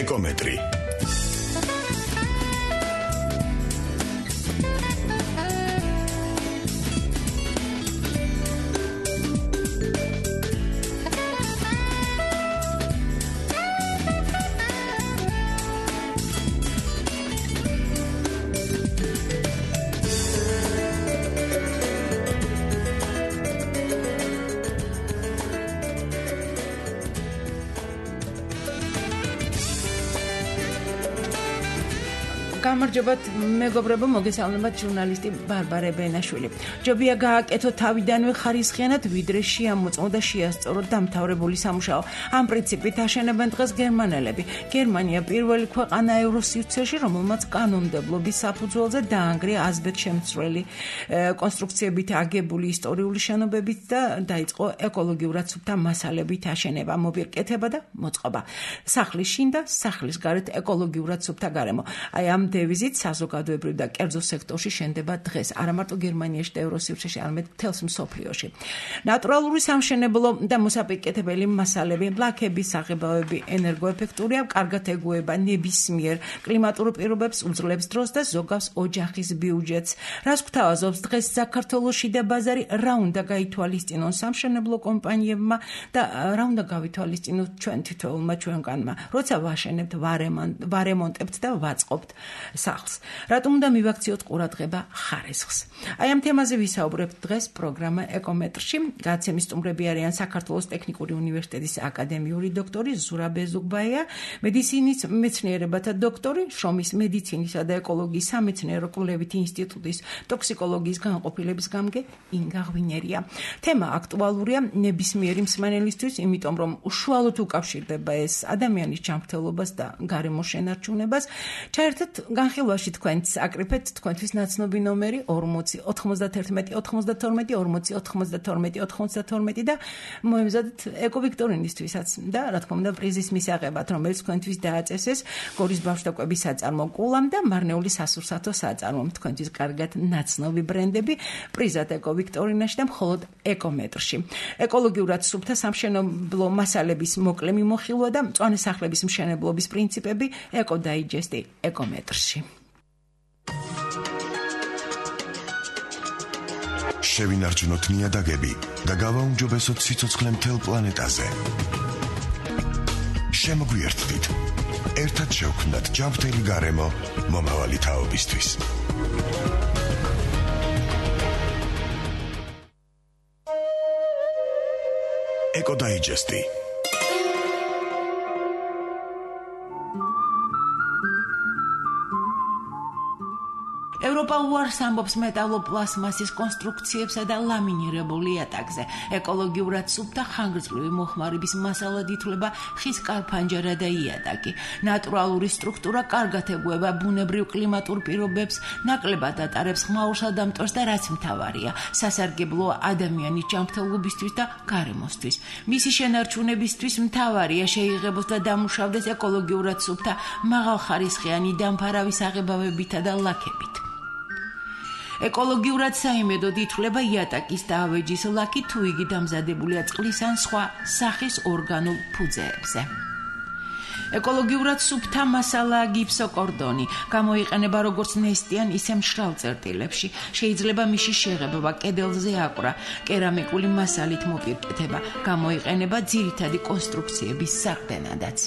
ეკომეტრი. გამარჯობათ მეგობრებო, მოგესალმებათ ჟურნალისტი ბარბარე ბენაშვილი. ჯობია გააკეთო თავიდანვე ხარისხიანად, ვიდრე შეამოწმო და შეასწორო დამთავრებული სამუშაო. ამ პრინციპით აშენებენ დღეს გერმანელები. გერმანია პირველი ქვეყანა ევროსივრცეში, რომელმაც კანონმდებლობის საფუძველზე დაანგრია აზბედშემცვლელი კონსტრუქციებით აგებული ისტორიული შენობებით და დაიწყო ეკოლოგიურად სუფთა მასალებით აშენება, მოპირკეთება და მოწყობა. სახლის შინ და სახლის გარეთ ეკოლოგიურად სუფთა გარემო. აი ამ დევიზით საზოგადოებრივ და კერძო სექტორში შენდება დღეს არა მარტო გერმანიაში და ევროსივრცეში, არამედ მთელს მსოფლიოში. ნატურალური სამშენებლო და მოსაპირკეთებელი მასალები, ლაქები, საღებავები ენერგოეფექტურია, კარგად ეგუება ნებისმიერ კლიმატურ პირობებს, უძლებს დროს და ზოგავს ოჯახის ბიუჯეტს. რას გვთავაზობს დღეს საქართველოში და ბაზარი, რა უნდა გაითვალისწინონ სამშენებლო კომპანიებმა და რა უნდა გავითვალისწინოთ ჩვენ თითოეულმა ჩვენგანმა, როცა ვაშენებთ, ვარემონტებთ და ვაწყობთ სახლს. რატომ უნდა მივაქციოთ ყურადღება ხარისხს? აი ამ თემაზე ვისაუბრებთ დღეს პროგრამა ეკომეტრში. გადაცემის სტუმრები არიან საქართველოს ტექნიკური უნივერსიტეტის აკადემიური დოქტორი ზურაბ ეზუგბაია, მედიცინის მეცნიერებათა დოქტორი, შრომის მედიცინისა და ეკოლოგიის სამეცნიერო კვლევითი ინსტიტუტის ტოქსიკოლოგიის განყოფილების გამგე ინგა ღვინერია. თემა აქტუალურია ნებისმიერი მსმენელისთვის, იმიტომ რომ უშუალოდ უკავშირდება ეს ადამიანის ჯანმრთელობას და გარემოს შენარჩუნებას. ჩაერთეთ განხილვაში თქვენს აკრიფეთ თქვენთვის ნაცნობი ნომერი 40 91 92 40 92 92 და მოემზადეთ ეკოვიქტორინისთვისაც და რა თქმა უნდა პრიზის მისაღებად, რომელიც თქვენთვის დააწესეს გორის ბავშვთაკვების საწარმო კულამ და მარნეული სასურსათო საწარმომ. თქვენთვის კარგად ნაცნობი ბრენდები პრიზად ეკოვიქტორინაში და მხოლოდ ეკომეტრში. ეკოლოგიურად სუფთა სამშენებლო მასალების მოკლე მიმოხილვა და მწვანე სახლების მშენებლობის პრინციპები ეკოდაიჯესტი ეკომეტრში. შევინარჩუნოთ ნიადაგები და გავაუმჯობესოთ სიცოცხლე მთელ პლანეტაზე. შემოგვიერთდით. ერთად შევქმნათ ჯანმრთელი გარემო მომავალი თაობისთვის. ეკოდაიჯესტი. ევროპა უარს ამბობს მეტალოპლასმასის კონსტრუქციებსა და ლამინირებული იატაკზე. ეკოლოგიურად სუფთა ხანგრძლივი მოხმარების მასალად ითვლება ხის კარფანჯარა და იატაკი. ნატურალური სტრუქტურა კარგად ეგუება ბუნებრივ კლიმატურ პირობებს, ნაკლებად ატარებს ხმაურსა და მტვერს და რაც მთავარია, სასარგებლოა ადამიანის ჯანმრთელობისთვის და გარემოსთვის. მისი შენარჩუნებისთვის მთავარია შეიღებოს და დამუშავდეს ეკოლოგიურად სუფთა მაღალხარისხიანი დამფარავი საღებავებითა და ლაქებით. ეკოლოგიურად საიმედოდ ითვლება იატაკის და ავეჯის ლაქი, თუ იგი დამზადებულია წყლის ან სხვა სახის ორგანულ ფუძეებზე. ეკოლოგიურად სუფთა მასალაა გიფსოკორდონი. გამოიყენება როგორც ნესტიან, ისე მშრალ წერტილებში. შეიძლება მისი შეღებვა კედელზე აკვრა, კერამიკული მასალით მოპირკეთება. გამოიყენება ძირითადი კონსტრუქციების საყრდენადაც.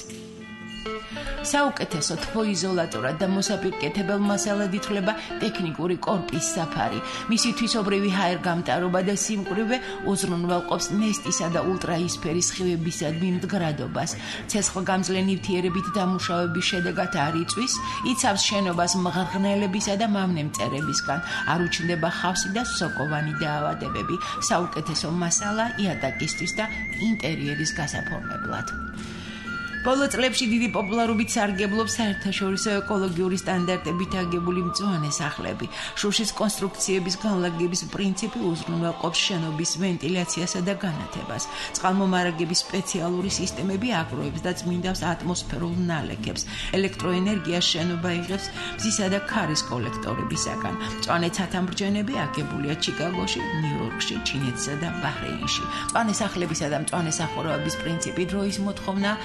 საუკეთესო თბოიზოლატორად და მოსაპირკეთებელ მასალად ითვლება ტექნიკური კორპის საფარი. მისი თვისობრივი ჰაერგამტარობა და სიმკვრივე უზრუნველყოფს ნესტისა და ულტრაისფერის სხივებისადმი მდგრადობას. ცეცხლგამძლე ნივთიერებით დამუშავების შედეგად არ იწვის, იცავს შენობას მღრღნელებისა და მავნე მწერებისგან. არ უჩნდება ხავსი და სოკოვანი დაავადებები. საუკეთესო მასალა იატაკისთვის და ინტერიერის გასაფორმებლად. ბოლო წლებში დიდი პოპულარობით სარგებლობს საერთაშორისო ეკოლოგიური სტანდარტებით აგებული მწვანე სახლები. შუშის კონსტრუქციების განლაგების პრინციპი უზრუნველყოფს შენობის ვენტილაციასა და განათებას. წყალმომარაგების სპეციალური სისტემები აგროვებს და წმინდავს ატმოსფერულ ნალექებს. ელექტროენერგიას შენობა იღებს მზისა და ქარის კოლექტორებისაგან. მწვანე ცათამბჯენები აგებულია ჩიკაგოში, ნიუ-იორკში, ჩინეთსა და ბაჰრეინში. მწვანე სახლებისა და მწვანე სახურავების პრინციპი დროის მოთხოვნა, როგორც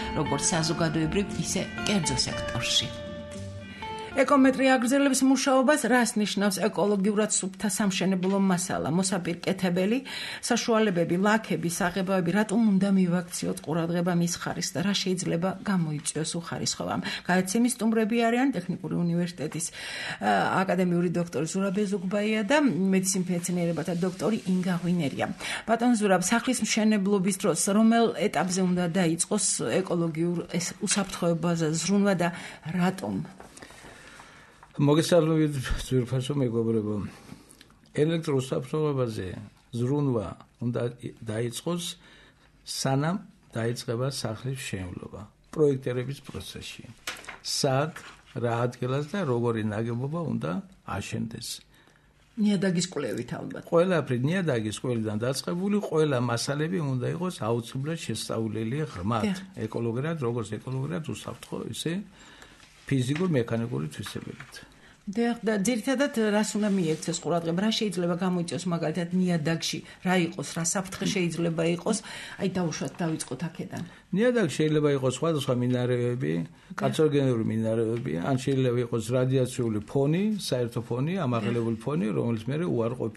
საზოგადოებრივ, ისე კერძო სექტორში. ეკომეტრი აგრძელებს მუშაობას, რას ნიშნავს ეკოლოგიურად სუფთა სამშენებლო მასალა, მოსაპირკეთებელი საშუალებები, ლაქები, საღებავები, რატომ უნდა მივაქციოთ ყურადღება მის ხარისხს და რა შეიძლება გამოიწვიოს უხარისხოვამ. გადაცემის სტუმრები არიან ტექნიკური უნივერსიტეტის აკადემიური დოქტორი ზურაბ ეზუგბაია და მედიცინურ მეცნიერებათა დოქტორი ინგა ღვინერია. ბატონ ზურაბ, სახლის მშენებლობის დროს რომელ ეტაპზე უნდა დაიწყოს ეკოლოგიურ უსაფრთხოებაზე ზრუნვა და რატომ? მოგესალმებით ძვირფასო მეგობრებო. ელექტროსაფრთხოებაზე ზრუნვა უნდა დაიწყოს სანამ დაიწყება სახლის მშენებლობა პროექტირების პროცესში. სად, რა ადგილას და როგორი ნაგებობა უნდა აშენდეს. ნიადაგის კვლევით ალბათ. ყველაფერი ნიადაგის კვლევიდან დაწყებული, ყველა მასალები უნდა იყოს აუცილებლად შესწავლილი ღრმად, ეკოლოგიურად, როგორც ეკოლოგიურად უსაფრთხო, ისე ფიზიკურ მექანიკური თვისებებით. და ძირითადად რას უნდა მიექცეს ყურადღება, რა შეიძლება გამოიწვიოს მაგალითად ნიადაგში, რა იყოს, რა საფრთხე შეიძლება იყოს, აი დავუშვათ დავიწყოთ აქედან. ნიადაგ შეიძლება იყოს სხვადასხვა მინარევები, კანცეროგენური მინარევები, ან შეიძლება იყოს რადიაციული ფონი, საერთო ფონი, ამაღლებული ფონი, რომელიც მეორე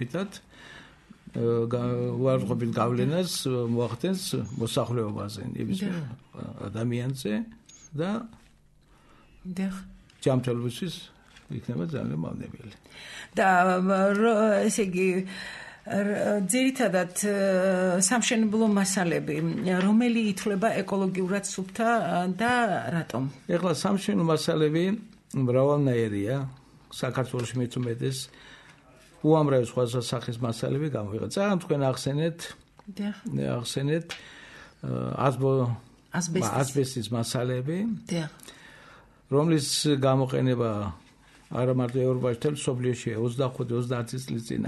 უარყოფით გავლენას მოახდენს მოსახლეობაზე, ნებისმიერ ადამიანზე და ჯანმრთელობისთვის იქნება ძალიან მავნებელი. და ესე იგი ძირითადად სამშენებლო მასალები, რომელი ითვლება ეკოლოგიურად სუფთა და რატომ? ეხლა სამშენებლო მასალები მრავალნაირია. საქართველოში მეც უმეტეს უამრავი სხვადასხვა სახის მასალები გამოიყენება. ძალიან თქვენ ახსენეთ ასბესტის მასალები, რომლის გამოყენება არა მარტო ევროპაში, თელ მსოფლიოში 25-30 წლის წინ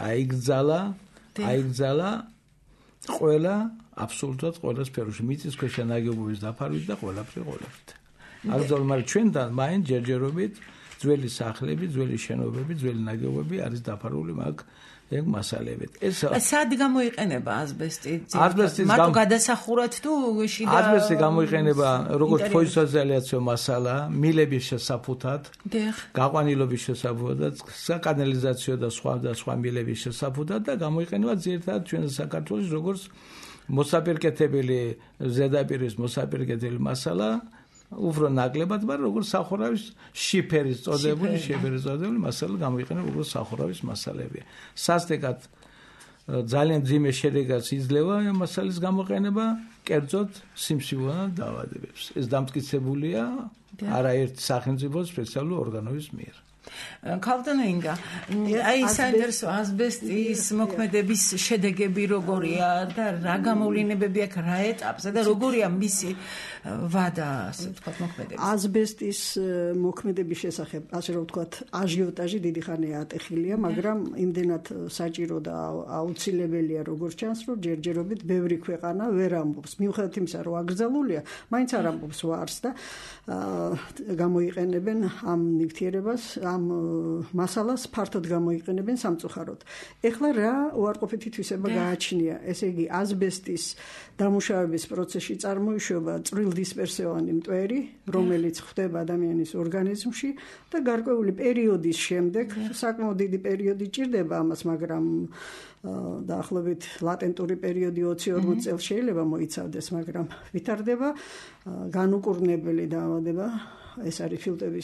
აიგრძალა ყველა აბსოლუტურად ყველა სფეროში, მიწისქვეშა ნაგებობის დაფარვით და ყველაფრით. აკრძალვა, მაგრამ ჩვენთან მაინც ჯერჯერობით ძველი სახლები, ძველი შენობები, ძველი ნაგებობები არის დაფარული მაგ მასალებით. სად გამოიყენება ასბესტი? მარტო გადასახურად თუ შიდა? ასბესტი გამოიყენება როგორც ფოთოსოციალიაციო მასალა, მილების შესაფუთად, გაყვანილობის შესაფუთად, საკანალიზაციო და სხვა მილების შესაფუთად და გამოიყენება ძირითადად ჩვენ საქართველოს როგორც მოსაპირკეთებელი ზედაპირის მოსაპირკეთებელი მასალა. უფრო ნაკლებად, მაგრამ როგორც სახურავის შიფერის წოდებული მასალა გამოიყენება როგორც სახურავის მასალები. სასტიკად ძალიან ძიმე შედეგას იძლევა მასალის გამოყენება კერძოდ სიმსივნე დაავადებებს. ეს დამტკიცებულია არაერთ სახელმწიფო სპეციალური ორგანოების მიერ. ქალბატონო ინგა, აი საინტერესო ასბესტის მოქმედების შედეგები როგორია და რა გამოვლენებები აქვს რა ეტაპზე და როგორია მისი ვადა, ასე ვთქვათ, მოქმედების? ასბესტის მოქმედების შესახებ, ასე რომ ვთქვათ, აჟიოტაჟი დიდი ხანია ატეხილია, მაგრამ იმდენად საჭირო და აუცილებელია, როგორც ჩანს, რომ ჯერჯერობით ბევრი ქვეყანა ვერ ამბობს. მიუხედავად იმისა, რომ აკრძალულია, მაინც არ ამბობს ვარს და გამოიყენებენ ამ ნივთიერებას, ამ მასალას ფართოდ გამოიყენებენ სამწუხაროდ. ეხლა რა უარყოფითი თვისება გააჩნია? ესე იგი, ასბესტის დამუშავების პროცესში წარმოიშვება წვრილდისპერსიული მტვერი, რომელიც ხდება ადამიანის ორგანიზმში და გარკვეული პერიოდის შემდეგ, საკმაოდ დიდი პერიოდი ჭირდება ამას, მაგრამ დაახლოებით ლატენტური პერიოდი 20-40 წელს შეიძლება მოიცავდეს, მაგრამ ვითარდება განუკურნებელი დაავადება. ეს არის ფილტვების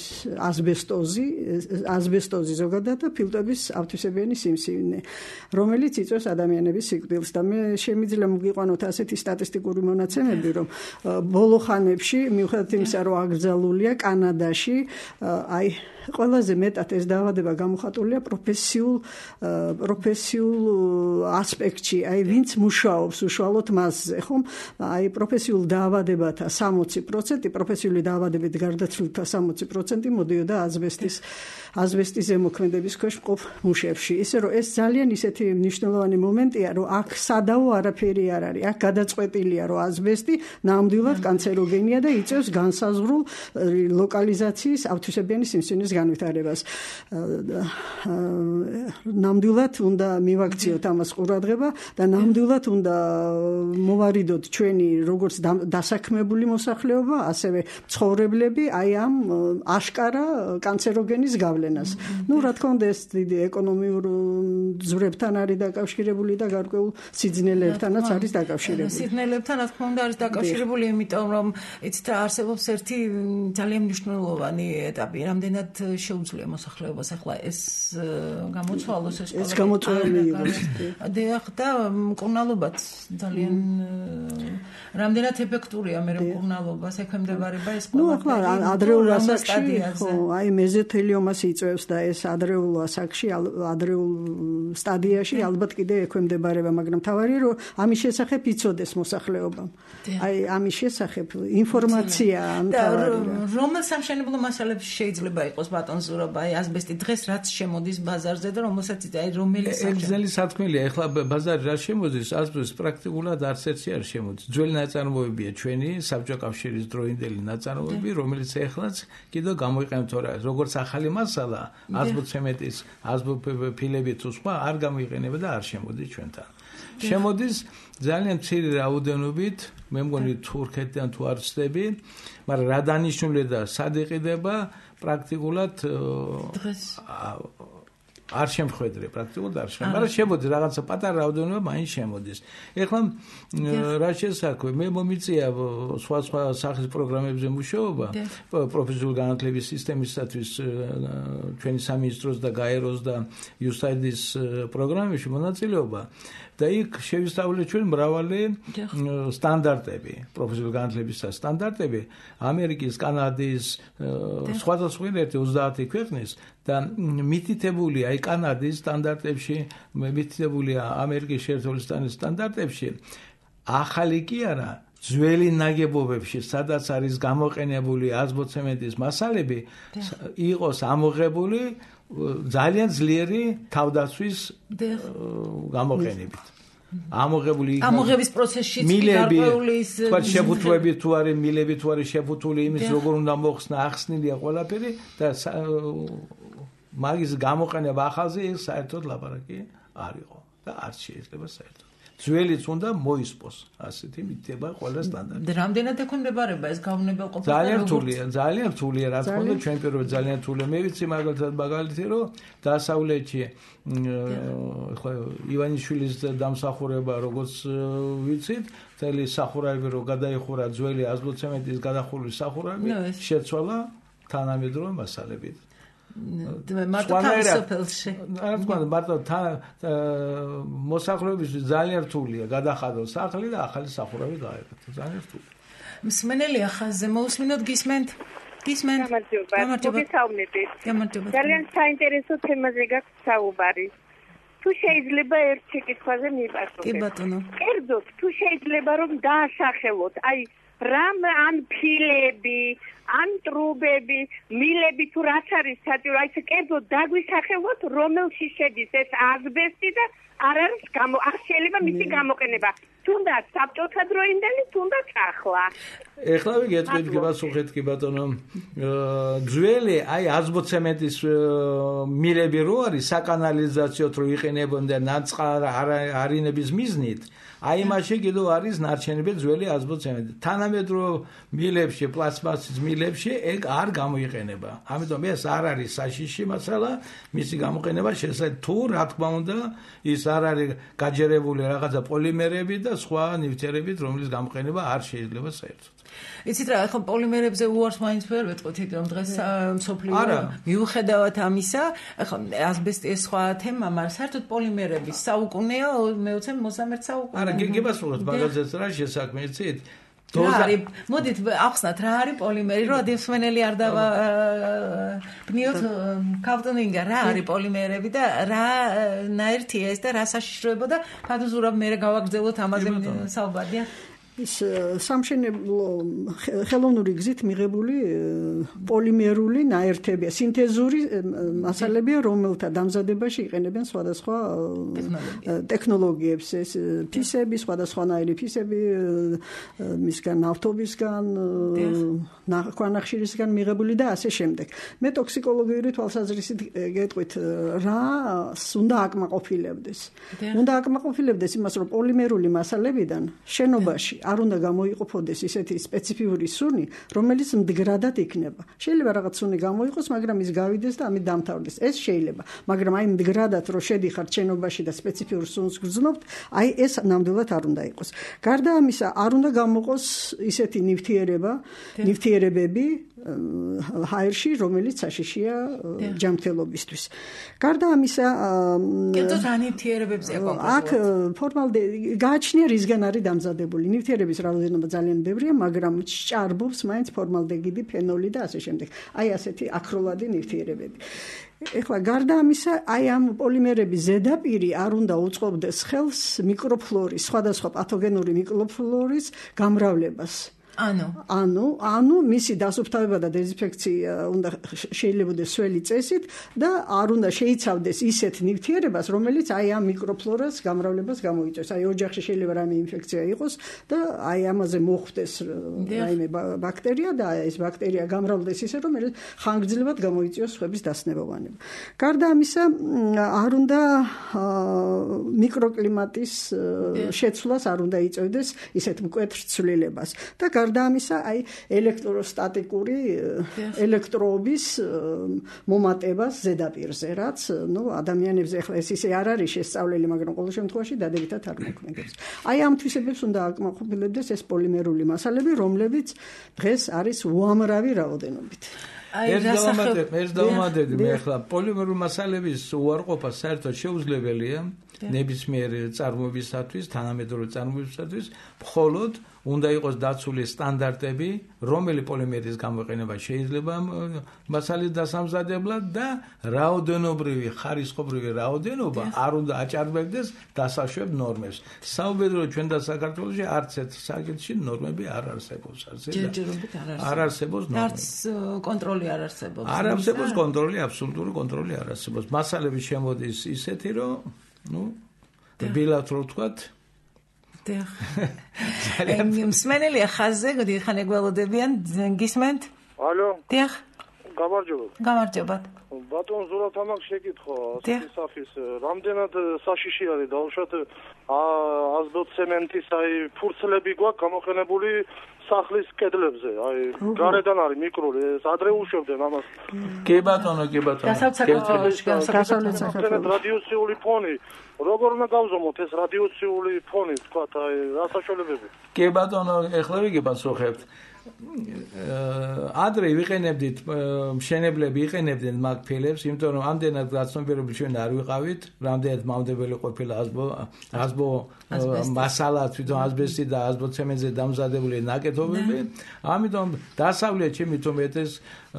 ასბესტოზი ზოგადად და ფილტვების ავთვისებიანი სიმსივნე, რომელიც იწვევს ადამიანების სიკვდილს და მე შემიძლია მოგიყვანოთ ასეთი სტატისტიკური მონაცემები, რომ ბოლო ხანებში, მიუხედავად იმისა, რომ აკრძალულია კანადაში, აი ყველაზე მეტად ეს დაავადება გამოხატულია პროფესიულ ასპექტში, აი ვინც მუშაობს უშუალოდ მასზე, ხომ? აი პროფესიულ დაავადებათა 60% პროფესიული დაავადებით გარდაცვლილ 60% მოდიოდა აზბესტის ზემოქმედების ქვეშ მყოფ მუშებში. ისე რომ ეს ძალიან ისეთი მნიშვნელოვანი მომენტია, რომ აქ სადაო არაფერი არ არის. აქ გადაწყვეტილია, რომ აზბესტი ნამდვილად კანცეროგენია და იწევს განსაზღვრულ ლოკალიზაციის ავთვისებიანი სიმსივნის განვითარებას. ნამდვილად უნდა მივაქციოთ ამას ყურადღება და ნამდვილად უნდა მოვარიდოთ ჩვენი როგორც დასაქმებული მოსახლეობა, ასევე ცხოვრებლები აი ამ აშკარა კანცეროგენის გავლენას. რა თქმა უნდა ეს დიდი ეკონომიურ ძვრებთან არის დაკავშირებული და გარკვეულ სიძნელებთანაც არის დაკავშირებული. სიძნელებთან რა თქმა უნდა არის დაკავშირებული, იმიტომ რომ იცით რა არსებობს ერთი ძალიან მნიშვნელოვანი ეტაპი, რამდენად შეუძლია მოსახლეობას ახლა ეს გამოცვალოს ეს გამოწვეული იყოს. და მკურნალობაც ძალიან რამდენად ეფექტურია მე მკურნალობას ექვემდებარება ეს ახლა ადრეულ ასაკში აი მეზოთელიომას იწევს და ეს ადრეულ ასაკში ადრეულ სტადიაში ალბათ კიდე ექვემდებარება, მაგრამ თავარია რომ ამის შესახებ იცოდეს მოსახლეობამ. აი ამის შესახებ ინფორმაცია თავარია. რომელ სამშენებლო მასალებში შეიძლება იყოს ბატონ ზურაბ აი აზბესტი დღეს რაც შემოდის ბაზარზე და რომელსაც აი რომელი სამშენებლო სათქმელია ახლა ბაზარი რა შემოდის აზბესტი პრაქტიკულად არც ერთი არ შემოდის. ძველი ნაწარმოებია ჩვენი საბჭოთა კავშირის დროინდელი ნაწარმოები, რომელიც ეხლაც კიდევ გამოიყენებთ როგორც ახალი მასალა, აზბოცემენტის, აზბოფილები თუ სხვა არ გამოიყენება და არ შემოდის ჩვენთან. შემოდის ძალიან მცირე რაოდენობით, მე მგონი თურქეთიდან თუ არ ვცდები, მაგრამ რა დანიშნულია და სად იყიდება პრაქტიკულად დღეს არ შემხედრე პრაქტიკულად არ შემხედრე, მაგრამ შემოდის რაღაცა პატარა რაოდენობა მაინც შემოდის. ეხლა რა შესაძლოა მე მომიწია სხვა სახის პროგრამებზე მუშაობა პროფესიული განათლების სისტემისათვის ჩვენი სამინისტროს და გაეროს და USAID-ის პროგრამებში მონაწილეობა და იქ შევისწავლეთ ჩვენ მრავალი სტანდარტები, პროფესიული განათლების სტანდარტები ამერიკის, კანადის, სხვადასხვა 30 ქვეყნის და მითითებული აი კანადის სტანდარტებში, მითითებულია ამერიკის შეერთებული შტატების სტანდარტებში, ახალი კი არა, ძველი ნაგებობებში, სადაც არის გამოყენებული აზბოცემენტის მასალები, იყოს ამოღებული ძალიან ძლიერი თავდაცვის გამოყენებით. ამოღების პროცესში გარკვეული შეფუთვები თუ არის მილები თუ არის შეფუთული იმის როგორ უნდა მოხსნა ახსნილია ყველაფერი და მაგის გამოყენება ახალზე ეს საერთოდ ლაპარაკი არ იყო და არც შეიძლება საერთოდ ძველიც უნდა მოისპოს ასეთი მითება ყველა სტანდარტი. რამდენად ექვემდებარება ეს გავნებელყოფა? ძალიან რთულია, რა თქმა უნდა, ჩვენ პირველად ძალიან რთულია. მე ვიცი მაგალითად რომ დასავლეთში ხო ივანიშვილის დამსახურება როგორც ვიცით, მთელი სახურავები რომ გადაიხურა ძველი აზბოცემენტის გადახურვის სახურავი, შეცვალა თანამედროვე მასალებით. მარტო თავისუფლში. რა თქმა უნდა, მარტო მოსახლეობის ძალიან რთულია გადახადოს სახლი და ახალი სახურავი გააკეთოს. ძალიან რთულია. მსმენელია ხაზზე მოусმინოთ გისმენთ? გამარჯობა. ძალიან საინტერესო თემაზე გაქვს საუბარი. თუ შეიძლება ერთ შეკითხვაზე მივპასუხოთ. კი ბატონო. კერძოდ, თუ შეიძლება რომ დაასახელოთ, აი რამ ან ფილები, ან ტრუბები, მილები თუ რაც არის საჭირო, აი კერძოდ დაგვისახელოთ, რომელში შედის ეს აზბესტი და არ არის არ შეიძლება მისი გამოყენება. თუნდაც საბჭოთა დროინდელი, თუნდაც ახლა. ეხლა ვიგეთქვით გასუხეთ კი ბატონო. ძველი აი აზბოცემენტის მილები რო არის საკანალიზაციოდ რო იყენებდნენ ნაწყარ არინების მიზნით, აი მაშინ კიდევ არის ნარჩენები ძველი აზბოცემენტი. თანამედროვე მილებში, პლასტმასის მილებში ეგ არ გამოიყენება. ამიტომ ეს არ არის საშიში მასალა, მისი გამოყენება შესაძლოა თუ რა თქმა უნდა ის არ არის გაჯერებული რაღაცა პოლიმერები და სხვა ნივთიერებით, რომლის გამოყენება არ შეიძლება საერთოდ. იცით რა, ახლა პოლიმერებზე უარს მაინც ვერ ვეტყვით, რომ დღეს მსოფლიო მიუხედავად ამისა, ახლა აზბესტი ეს სხვა თემა, მაგრამ საერთოდ პოლიმერების საუკუნეა, მე-20 მოსამერთ საუკუნე. არა, გიბასუროთ მაგაზეც რა შესაქმე, იცით? მოდით ახსნათ რა არის პოლიმერი, რომ ადევსმენელი არ დავაბნიოთ კავტონინგა, რა არის პოლიმერები და რა ნაერთია ეს და რა საშიშროება და ფათო ზურაბ მე გავაგრძელოთ ამაზე საუბარია. ის სამშენებლო ხელოვნური გზით მიღებული პოლიმერული ნაერთებია, სინთეზური მასალებია, რომელთა დამზადებაში იყენებენ სხვადასხვა ტექნოლოგიებს, ეს ფისები, სხვადასხვანაირი ფისები, მისგან ნავთობისგან, ქვანახშირისგან მიღებული და ასე შემდეგ. მე ტოქსიკოლოგიური თვალსაზრისით გეტყვით, რას უნდა აკმაყოფილებდეს. უნდა აკმაყოფილებდეს იმას, რომ პოლიმერული მასალებიდან შენობაში არ უნდა გამოიყოფოდეს ისეთი სპეციფიური სუნი, რომელიც მდგრადად იქნება. შეიძლება რაღაც სუნი გამოიყოს, მაგრამ ის გავიდეს და ამით დამთავრდეს. ეს შეიძლება, მაგრამ აი მდგრადად რო შედიხართ შენობაში და სპეციფიურ სუნს გრძნობთ, აი ეს ნამდვილად არ უნდა იყოს. გარდა ამისა, არ უნდა გამოყოს ისეთი ნივთიერებები ჰაერში, რომელიც საშიშია ჯანმრთელობისთვის. გარდა ამისა, კერძოდ რა ნივთიერებებზე აქ გააჩნია რისგან არის დამზადებული. ნივთიერების რაოდენობა ძალიან ბევრია, მაგრამ ჭარბობს მაინც ფორმალდეგიდი, ფენოლი და ასე შემდეგ. აი ასეთი აქროლადი ნივთიერებები. ეხლა გარდა ამისა, აი ამ პოლიმერების ზედაპირი არ უნდა უწყობდეს ხელს მიკროფლორის, სხვადასხვა პათოგენური მიკროფლორის გამრავლებას. ანუ მისი დასუფთავება და დეზინფექცია უნდა შეიძლებადეს სველი წესით და არ უნდა შეიცავდეს ისეთ ნივთიერებას, რომელიც აი ამ მიკროფლორას გამრავლებას გამოიწვევს. აი ოჯახში შეიძლება რაიმე ინფექცია იყოს და აი ამაზე მოხვდეს რაიმე ბაქტერია და ეს ბაქტერია გამრავლდეს ისე, რომ ხანგრძლივად გამოიწვიოს სხვების დასნებოვანება. გარდა ამისა, არ უნდა მიკროკლიმატის შეცვლას არ უნდა იწვევდეს ისეთ მკვეთრ ცვლილებას. და გარდა ამისა, აი ელექტროსტატიკური ელექტროობის მომატებას ზედაპირზე, რაც, ადამიანებზე ახლა ეს ისე არ არის შესწავლილი, მაგრამ ყოველ შემთხვევაში დადებითად არ მოქმედებს. აი ამ თვისებებს უნდა აკმაყოფილებდეს ეს პოლიმერული მასალები, რომლებიც დღეს არის უამრავი რაოდენობით. ეს დავუმატებდი მე ახლა პოლიმერული მასალების უარყოფა საერთოდ შეუძლებელია ნებისმიერ წარმოებისათვის, თანამედროვე წარმოებისათვის, მხოლოდ უნდა იყოს დაცული სტანდარტები, რომელი პოლიმერის გამოყენება შეიძლება მასალის დასამზადებლად და რაოდენობრივი, ხარისხობრივი რაოდენობა არ უნდა აჭარბებდეს დასაშვებ ნორმებს. საუბედუროდ ჩვენ და საქართველოში არც ერთ საკითხში ნორმები არ არსებობს. არ არსებობს ნორმები. არც კონტროლი არ არსებობს. არ არსებობს კონტროლი, აბსოლუტური კონტროლი არ არსებობს. მასალები შემოდის ისეთი, რომ დილათ რო ვთქვათ მსმენელია ხაზზე, გიხან ეგველოდებიან, გისმენთ? ალო. დიახ. გამარჯობათ. ბატონ ზურაბ თამაკ შეკითხვა, სახის რამდენად საშიში არის დაუშვათ აზბოტცემენტის აი ფურცლები გვაქვს გამოყენებული სახლის კედლებზე, აი გარედან არის მიკრული, ეს ადრე უშვებდნენ ამას. კი ბატონო. გასავლეთ რადიაციული ფონი, როგორ უნდა გავზომოთ ეს რადიაციული ფონი, თქვათ, აი რა საშუალებები? კი ბატონო, ეხლა ვიგებასუხებთ. ადრე ვიყენებდით მშენებლები იყენებდნენ მაგ ფილებს, იმიტომ რომ ამდენად გაცნობიერებული ჩვენ არ ვიყავით, რამდენად მამდებელი ყოფილა აზბო მასალა, თვითონ აზბესტი და აზბოცემენტზე დამზადებული ნაკეთობები, ამიტომ დასავლეთ ჩემი თუმეტეს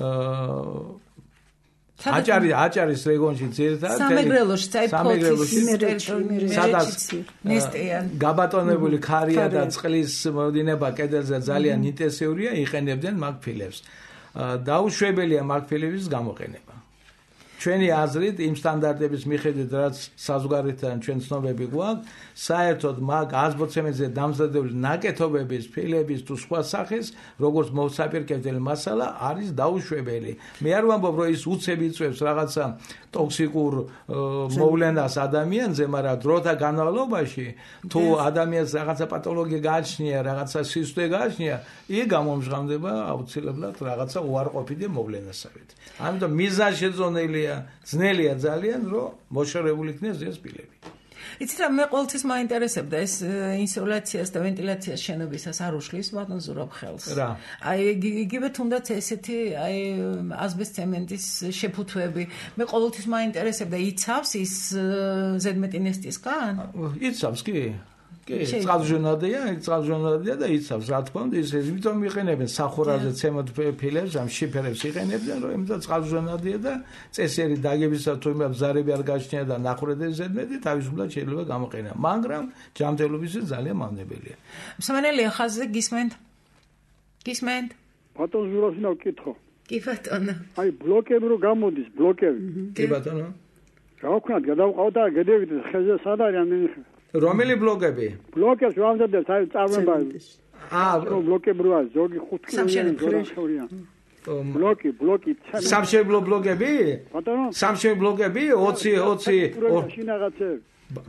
აჭარის რეგიონში ძირითადად სამეგრელოში, სადაც გაბატონებული ქარია და წყლის მოდინება კედელზე ძალიან ინტენსიურია, იყენებდნენ მაგ ფილებს. დაუშვებელია მაგ ფილების გამოყენება. ჩვენი აზრით იმ სტანდარტების მიხედვით, რაც საზღვარგარეთთან ჩვენ ცნობები გვაქვს, საერთოდ მაგ აზბოცემენტზე დამზადებული ნაკეთობების, ფილების თუ სხვა სახის, როგორც მოსაპირკეთებელი მასალა არის დაუშვებელი. მე არ ვამბობ, რომ ის უცებ იწვევს რაღაცა ტოქსიკურ მოვლენას ადამიანზე, მაგრამ დროთა განმავლობაში თუ ადამიანს რაღაცა პათოლოგია გააჩნია, რაღაცა სისხლე გააჩნია, ის გამომჟღავნება აუცილებლად რაღაცა უარყოფითი მოვლენასავით. ამიტომ მიზანშეწონილია, ძნელია ძალიან, რომ მოშორებული იქნეს ეს ფილები. იცით რა, მე ყოველთვის მაინტერესებდა ეს ინსოლაციას და ვენტილაციას შენობისას არ უშლის ბატონ ზურაბ ხელს. აი იგივე თუნდაც ესეთი აი აზბესტცემენტის შეფუთვები. მე ყოველთვის მაინტერესებდა, იცავს ის ზედმეტი ნესტისგან? იცავს კი. კი, წყალჟურნალია და იცავს, რა თქმა უნდა, ისე იმიტომ მიყენებენ სახურაზე ცემენტ ფილებს, ამ შიფერებს იყენებდნენ, რომ იმდა წყალჟურნალია და წესიერი დაგებისას თუ იმ ბზარები არ გაჩნია და ნახურედეს ზედმეტი, თავისუფლად შეიძლება გამოყენება, მაგრამ ჯანმრთელობისთვის ძალიან მავნებელია. მსმენელია ხაზზე გისმენთ? გისმენთ? ბატონ ზურაბს უნდა ვკითხო. კი ბატონო. აი ბლოკები რო გამოდის, ბლოკები. კი ბატონო. რა ვქნათ, გადავყავ და გედევით ხეზე სად არის ამდენი ხე? რომელი ბლოკები? ბლოკებს ვამზადებს აი წარმოებაში. რო ბლოკები როა ზოგი 5 კილოიანი. ბლოკი სამშენებლო ბლოკები? ბატონო? სამშენებლო ბლოკები 20 შინაღაცები.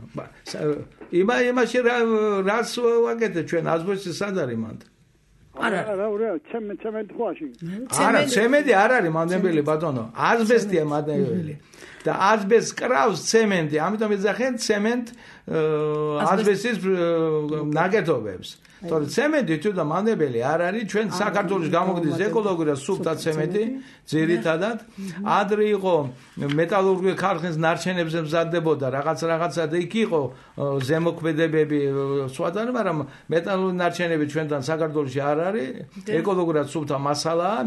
იმაში რას ვაკეთებ ჩვენ აზბესტი სად არის მანდ? არა, ცემენტი ხواشი. არა, ცემენტი არ არის მანდებელი ბატონო. აზბესტია მანდებელი. და აზბესტს კრავს ცემენტი, ამიტომ ეძახენ ცემენტ აზბესტის ნაკეთობებს. თორე ცემენტი თვითონ მანდებელი არ არის, ჩვენ საქართველოს გამოგდის ეკოლოგიურად სუფთა ცემენტი, ძირითადად. ადრე იყო მეტალურგიული ქარხნის ნარჩენებზე მზადდებოდა რაღაცა და იქ იყო ზემოქმედებები სხვათან, მაგრამ მეტალურგიული ნარჩენები ჩვენთან საქართველოში არ არის, ეკოლოგიურად სუფთა მასალაა,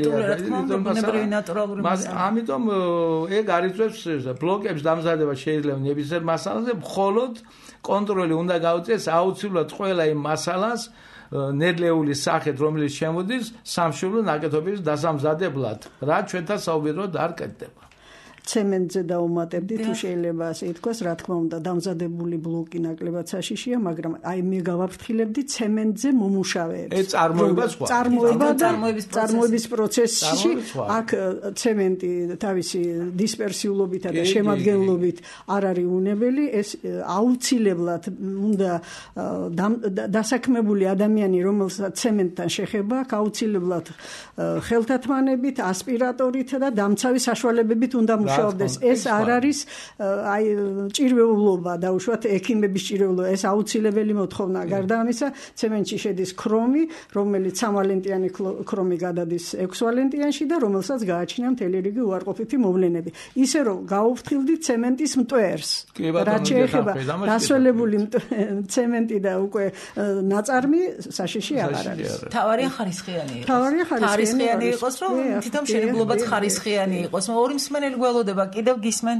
ამიტომ ეგ არიწევს ბლოკებს დამზადება შეიძლება ნებისმიერ მასალაზე, მხოლოდ კონტროლი უნდა გაუწიოს აუცილებლად ყველა იმ მასალას ნედლეული სახით, რომელიც შემოდის სამშენებლო ნაკეთობის დასამზადებლად, რაც ჩვენთან საუბედოდ არ კეთდება. ცემენტზე დაუმატებდი თუ შეიძლება ასე ითქვას, რა თქმა უნდა, დამზადებული ბლოკი ნაკლებად საშიშია, მაგრამ აი მე გავაფრთხილებდი ცემენტზე მომუშავეებს. ეს წარმოება სხვა. წარმოების პროცესში აქ ცემენტი თავისი დისპერსიულობითა და შემადგენლობით არ არის უნებელი, ეს აუცილებლად უნდა დასაქმებული ადამიანი, რომელსაც ცემენტთან შეხება აქვს, აუცილებლად ხელთათმანებით, ასპირატორით და დამცავი საშუალებებით უნდა ეს არ არის აი ჭირვეულობა დაუშვათ ექიმების ჭირვეულობა, ეს აუცილებელი მოთხოვნა. გარდა ამისა, ცემენტში შედის ქრომი, რომელიც 3-ვალენტიანი ქრომი გადადის 6-ვალენტიანში და რომელსაც გააჩნია მთელი რიგი უარყოფითი მოვლენები. ისე რომ გაუფრთხილდით ცემენტის მტვერს. რაც შეეხება დასველებული ცემენტი და უკვე ნაწარმი საშიში არ არის. თავარია ხარისხიანი იყოს, რომ თვითონ მშენებლობაც ხარისხიანი იყოს. ორი მსმენელი გველოდება კიდევ გისმენთ?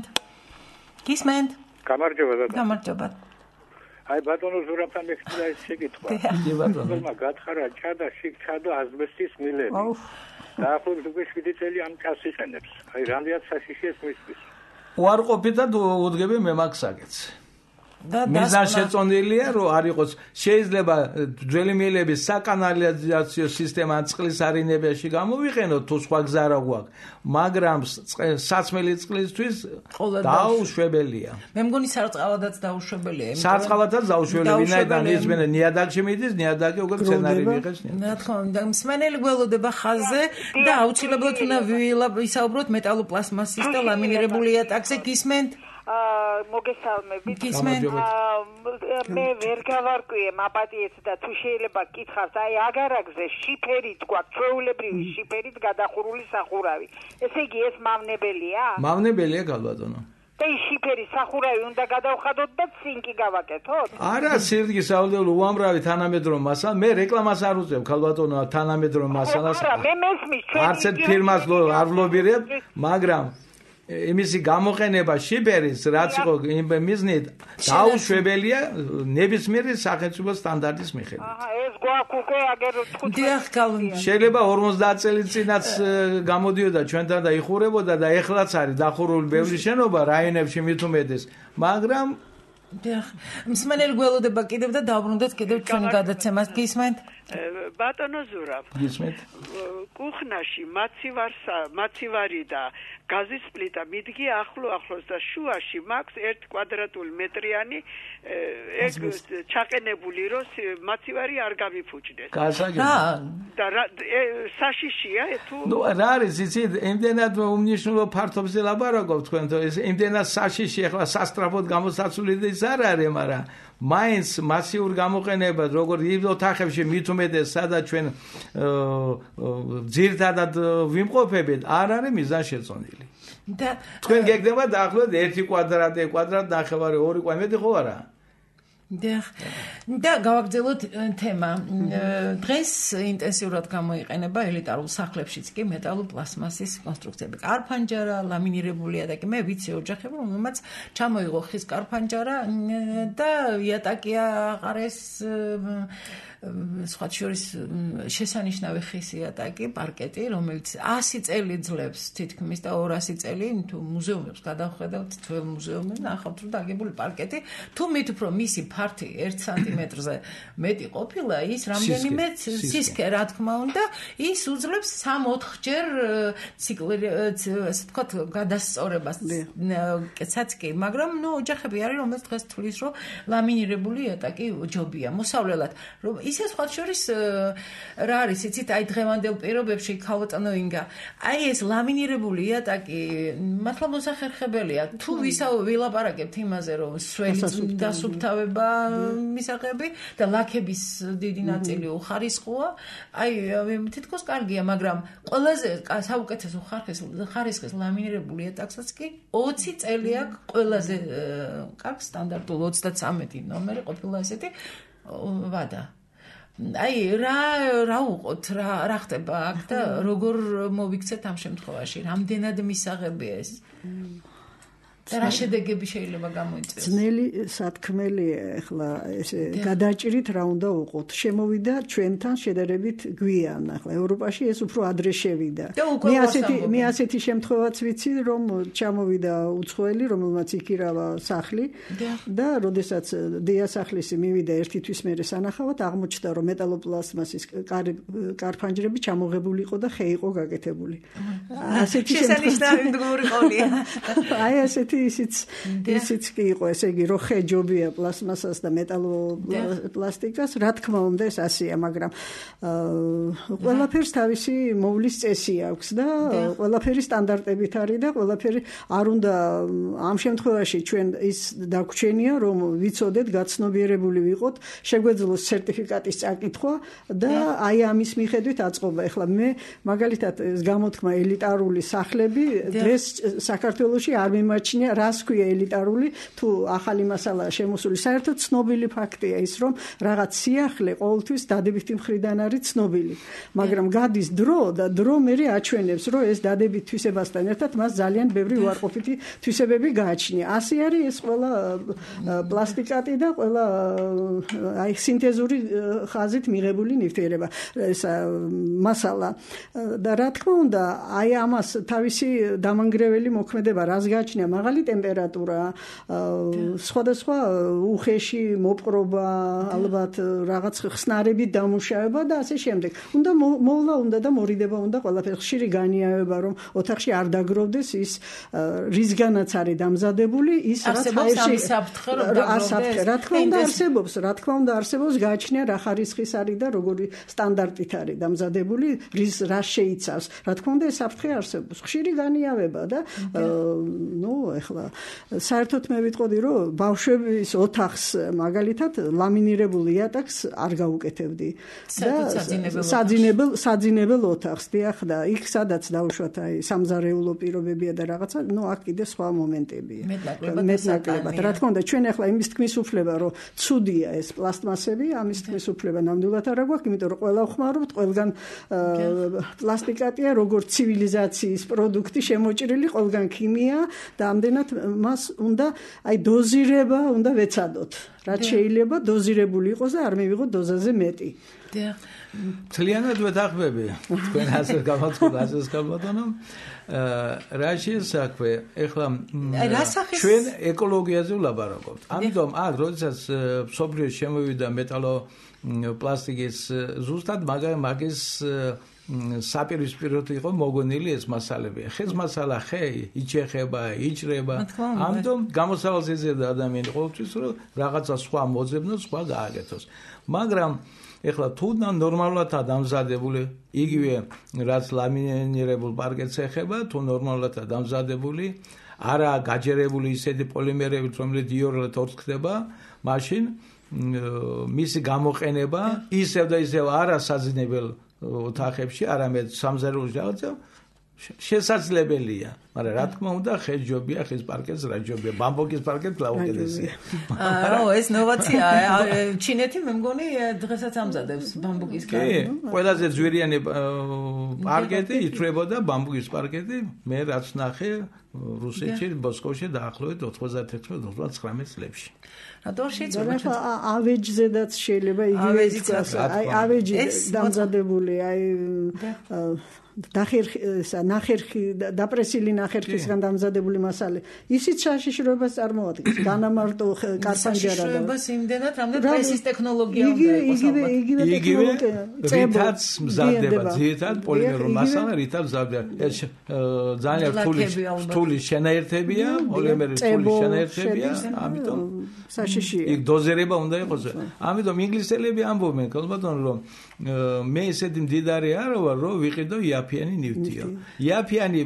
გამარჯობა. აი ბატონო ზურაბთან მეხსნა ეს შეკითხვა. ბატონო გათხარა ჩადა შიქჩადო აზბესტის მილები. დაახლოებით უკვე 7 წელი ამ წას იყენებს. აი რამდენად საშიშია მისთვის. უარყოფითად უდგები მე მაგსაგეთს. მიზანი შეწონილია რომ არ იყოს შეიძლება ძველი მილების საკანალიზაციო სისტემა წყლის არინებაში გამოვიყენოთ თუ სხვა გზა რა გვაქვს, მაგრამ საწმელი წყლისთვის დაუშვებელია. მე მგონი სარწყავადაც დაუშვებელია. სარწყავადაც დაუშვებელია, ვინაიდან ისმენა ნიადაგში მიდის, ნიადაგი უკვე მცენარე მიიღეს. რა თქმა უნდა, მსმენელი გველოდება ხაზზე და აუცილებლად უნდა ვისაუბროთ მეტალოპლასმასის და ლამინირებული იატაკზე. გისმენთ? მოგესალმებით. მე ვერ გავარკვიე მაპატიეთ და თუ შეიძლება გკითხავთ, აი აგარაგზე შიფერით გვაქვს, ჩვეულებრივი შიფერით გადახურული სახურავი. ესე იგი ეს მავნებელია? მავნებელია გალბატონო. და ის შიფერი სახურავი უნდა გადავხადოთ და ცინკი გავაკეთოთ? არა, სირდგი საუდელო უამრავი თანამედროვე მასალა, მე რეკლამას არ უწევ გალბატონო თანამედროვე მასალას. არა, მე მესმის არც ერთ ფირმას არ ვლობირებ, მაგრამ იმისი გამოყენება შიფერის რაც იყო მიზნით დაუშვებელია ნებისმიერი სახელმწიფო სტანდარტის მიხედვით. ეს გვაქვს უკვე აგერ 5 შეიძლება 50 წელი წინაც გამოდიოდა ჩვენთან და იხურებოდა და ეხლაც არის დახურული ბევრი შენობა რაიონებში მით უმეტეს, მაგრამ მსმენელი გველოდება კიდევ და დავბრუნდეთ კიდევ ჩვენი გადაცემას. გისმენთ? ბატონო ზურაბ, გისმენთ? კუხნაში მაცივარი და გაზის პლიტა მიდგი ახლოს და შუაში მაქვს 1 კვადრატული მეტრიანი ეგ ჩაყენებული რომ მაცივარი არ გამიფუჭდეს. და საშიშია თუ ნუ რა არის იცით, იმდენად უმნიშვნელო ფართობზე ლაპარაკობ თქვენ, იმდენად საშიში ახლა სასტრაფოდ გამოსაცული ის არ არის, მაგრამ მაინც მასიურ გამოყენებას როგორ ოთახებში მით უმეტეს სადაც ჩვენ ძირთადად ვიმყოფებით არ არის მიზანშეწონილი. თქვენ გეკდება დაახლოებით 1 კვადრატი, კვადრატ ნახევარი, 2 კვადრატი ხო არა? და გავაგრძელოთ თემა. დღეს ინტენსიურად გამოიყენება ელიტარულ სახლებშიც კი მეტალურ პლასმასის კონსტრუქციები. კარფანჯარა, ლამინირებული იატაკი. მე ვიცი ოჯახები, რომელმაც ჩამოიღო ხის კარფანჯარა და იატაკი აყარეს სხვა შორის შესანიშნავი ხის იატაკი, პარკეტი, რომელიც 100 წელი ძლებს თითქმის და 200 წელი თუ მუზეუმებს გადავხედავთ, ძველ მუზეუმებს ნახავთ, რომ დაგებული პარკეტი, თუ მით უფრო მისი ფართი 1 სანტიმეტრზე მეტი ყოფილა, ის რამდენიმე სისქე, რა თქმა უნდა, ის უძლებს 3-4 ჯერ ციკლი, ასე ვთქვათ, გადასწორებას კი, მაგრამ ოჯახები არის, რომელიც დღეს თვლის, რომ ლამინირებული იატაკი ჯობია. მოსავლელად, რომ ისე სხვა შორის რა არის, იცით, აი დღევანდელ პირობებში ქალბატონო ინგა, აი ეს ლამინირებული იატაკი მართლა მოსახერხებელია. თუ ვილაპარაკებთ იმაზე, რომ სველის დასუფთავება მისაღები და ლაქების დიდი ნაწილი უხარისხოა, აი თითქოს კარგია, მაგრამ ყველაზე საუკეთესო ხარისხის ლამინირებული იატაკსაც კი 20 წელი აქვს ყველაზე კარგ სტანდარტულ 33 ნომერი ყოფილა ესეთი ვადა. აი რა უყოთ, რა ხდება აქ და როგორ მოვიქცეთ ამ შემთხვევაში, რამდენად მისაღებია ეს? და რა შედეგები შეიძლება გამოიწვიოს? ძნელი სათქმელია ახლა ესე გადაჭრით რა უნდა უყოთ. შემოვიდა ჩვენთან შედარებით გვიან, ახლა ევროპაში ეს უფრო ადრე შევიდა. მე ასეთი შემთხვევაც ვიცი, რომ ჩამოვიდა უცხოელი, რომელმაც იქირავა სახლი და როდესაც დიასახლისი მივიდა ერთი თვის მერე სანახავად, აღმოჩნდა რომ მეტალოპლასმასის კარფანჯრები ჩამოღებული იყო და ხე იყო გაკეთებული. ასეთი შესანიშნავი მდგომი ყოლია. აი ასეთი ისიც კი იყო, ესე იგი, რომ ხე ჯობია პლასმასას და მეტალოპლასტიკას, რა თქმა უნდა ეს ასეა, მაგრამ ყველაფერს თავისი მოვლის წესი აქვს და ყველაფერი სტანდარტებით არის და ყველაფერი არ უნდა ამ შემთხვევაში ჩვენ ის დაგვრჩენია, რომ ვიცოდეთ, გაცნობიერებული ვიყოთ, შეგვეძლოს სერტიფიკატის წაკითხვა და აი ამის მიხედვით აწყობა. ეხლა მე მაგალითად ეს გამოთქმა ელიტარული სახლები დღეს საქართველოში არ მიმაჩნია რას ქვია ელიტარული, თუ ახალი მასალაა შემოსული. საერთოდ ცნობილი ფაქტია ის, რომ რაღაც სიახლე ყოველთვის დადებითი მხრიდან არის ცნობილი. მაგრამ გადის დრო და დრო მერე აჩვენებს, რომ ეს დადებით თვისებასთან ერთად მას ძალიან ბევრი უარყოფითი თვისებები გააჩნია. ასე არის ეს ყველა პლასტიკატი და ყველა აი სინთეზური ხაზით მიღებული ნივთიერება, ეს მასალა. და რა თქმა უნდა, აი ამას თავისი დამანგრეველი მოქმედება რას გააჩნია, მაღალი ტემპერატურა, სხვადასხვა უხეში მოპყრობა, ალბათ რაღაც ხსნარებით დამუშავება და ასე შემდეგ. უნდა მოვლა უნდა და მორიდება უნდა ყველაფერი. ხშირი განიავება, რომ ოთახში არ დაგროვდეს ის რისგანაც არის დამზადებული, ის რაც აერში საფრთხე რომ დაგროვდეს. რა თქმა უნდა არსებობს, გააჩნია რა ხარისხის არის და როგორი სტანდარტით არის დამზადებული, რა შეიცავს. რა თქმა უნდა ეს საფრთხე არსებობს. ხშირი განიავება და ეხლა საერთოდ მე ვიტყოდი, რომ ბავშვების ოთახს მაგალითად ლამინირებულ იატაკს არ გაუკეთებდი და საძინებელ ოთახს დიახ და იქ სადაც დავუშვათ აი სამზარეულო პირობებია და რაღაცა, აქ კიდე სხვა მომენტებია. მეტნაკლებად. რა თქმა უნდა, ჩვენ ახლა იმის თქმის უფლება, რომ ცუდია ეს პლასტმასები, ამის თქმის უფლება ნამდვილად არ აქვს, იმიტომ რომ ყველა ვხმარობთ, ყველგან პლასტიკატია, როგორც ცივილიზაციის პროდუქტი შემოჭრილი, ყველგან ქიმია და ამდენად მას უნდა აი დოზირება უნდა ვეცადოთ. რაც შეიძლება დოზირებული იყოს და არ მივიღოთ დოზაზე მეტი. მთლიანად ვეთანხმები თქვენ ასე გამოდანო. რა შესაძლოა ეხლა ჩვენ ეკოლოგიაზე ვლაპარაკობთ. ამიტომ აქ როდესაც მსოფლიოში შემოვიდა მეტალოპლასტიკის ზუსტად მაგის საპირისპიროდ იყო მოგონილი ეს მასალები. ხეს მასალა იჩეხება, იჭრება. ამიტომ გამოსავალს ეძებდა ადამიანი ყოველთვის, რომ რაღაცა სხვა მოძებნოს, სხვა გააკეთოს. მაგრამ ეხლა თუ ნორმალურადაა დამზადებული, იგივე რაც ლამინირებულ პარკეტს ეხება, თუ ნორმალურადაა დამზადებული, არა გაჯერებული ისეთი პოლიმერებით, რომელიც იორლად ორთქდება, მაშინ მისი გამოყენება ისევ და ისევ არა საძინებელ ოთახებში, არამედ სამზარეულოში რაღაცა შესაძლებელია, მაგრამ რა თქმა უნდა, ხეჯობია, ხის პარკეთს რა ჯობია, ბამბოკის პარკეთს ლაუკედესია. ეს ნოვაციაა. ჩინეთი მე მგონი დღესაც ამზადებს ბამბუკის კარს. ყველაზე ძვირიანი პარკეთი ითვლებოდა ბამბუკის პარკეთი, მე რაც ნახე რუსეთში, მოსკოვში დაახლოებით 96-99 წლებში. რატომ შეიძლება ავეჯზედაც შეიძლება იგივე იყოს, ავეჯი დამზადებული, ნახერხი დაპრესილი ნახერხისგან დამზადებული მასალა ისიც საშიშროებას წარმოადგენს განამარტო კარპანჯარა და საშიშროებას იმდენად რამდენად პრესის ტექნოლოგია უნდა იყოს იგივე რითაც მზადდება ძირითადად პოლიმერულ მასალა რითაც მზადდება ეს ძალიან რთული შენაერთებია პოლიმერის რთული შენაერთებია ამიტომ საშიშია იქ დოზერება უნდა იყოს ამიტომ ინგლისელები ამბობენ ქალბატონო რომ მე ესეთი მდიდარი არ ვარ რომ ვიყიდო იაფიანი ნივთია იაფიანი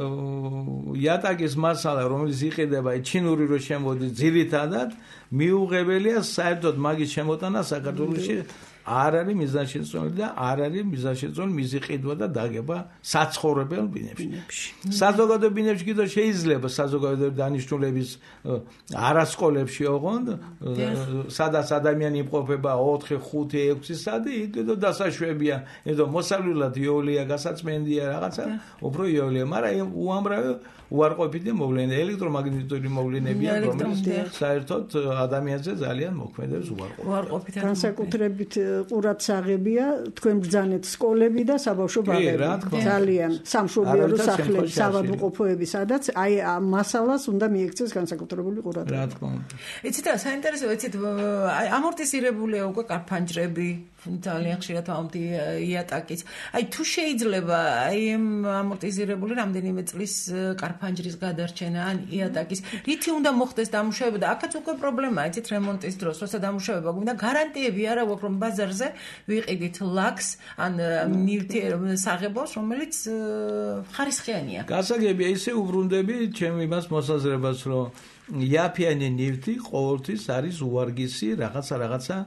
იატაკის მასალა რომელიც იყიდება ჩინური რო შემოდის ძირითადად მიუღებელია საერთოდ მაგის შემოტანა საქართველოში არ არის მიზანშეწონილი და არ არის მიზანშეწონილი მისი ყიდვა და დაგება საცხოვრებელ ბინებში. საზოგადოებრივ ბინებში კიდე შეიძლება საზოგადოებრივი დანიშნულების არასკოლებში ოღონდ სადაც ადამიანი იმყოფება 4, 5, 6 საათი იქ დასაშვებია. იმიტომ მოსავლელად იოლია, გასაწმენდია რაღაცა, უფრო იოლია, მაგრამ უამრავი უარყოფითი მოვლენა ელექტრომაგნიტური მოვლენებია რომელიც საერთოდ ადამიანზე ძალიან მოქმედებს უარყოფითად განსაკუთრებით ყურადსაღებია თქვენ ბრძანეთ სკოლები და საბავშვო ბაღები ძალიან სამშობიარო სახლები საავადმყოფოები სადაც აი ამ მასალას უნდა მიექცეს განსაკუთრებული ყურადღება რა თქმა უნდა იცით რა საინტერესოა იცით ამორტიზირებულია უკვე კარფანჯრები ძალიან ხშირად ამდი იატაკიც აი თუ შეიძლება აი ამორტიზირებული რამდენიმე წლის კარფანჯრის გადარჩენა ან იატაკის რითი უნდა მოხდეს დამუშავება და აქაც უკვე პრობლემაა იცით რემონტის დროს როცა დამუშავება გვინდა გარანტიები არა გვაქვს რომ ბაზარზე ვიყიდით ლაქს ან ნივთიერ საღებავს რომელიც ხარისხიანია გასაგებია ისე უბრუნდები ჩემ იმას მოსაზრებას რომ იაფიანი ნივთი ყოველთვის არის უარგისი რაღაცა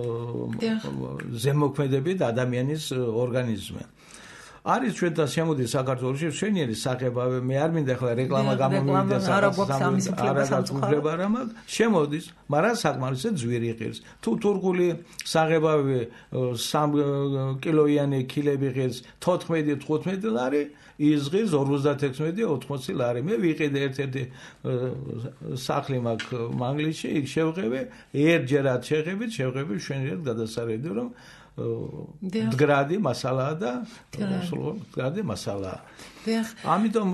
ზემოქმედებით ადამიანის ორგანიზმზე არის ჩვენ და შემოდის საქართველოში მშვენიერი საღებავი მე არ მინდა ახლა რეკლამა გამომივიდეს არა შემოდის მაგრამ საკმარისად ძვირი ღირს თუ თურქული საღებავი 3 კილოიანი ქილები ღირს 14-15 ლარი ის ღირს 56-80 ლარი მე ვიყიდე ერთ-ერთი სახლი მაქვს მანგლისში იქ შევღებე ერთჯერად შევღებით მშვენიერ გადასარევი რომ მდგრადი მასალაა და მდგრადი მასალაა. ამიტომ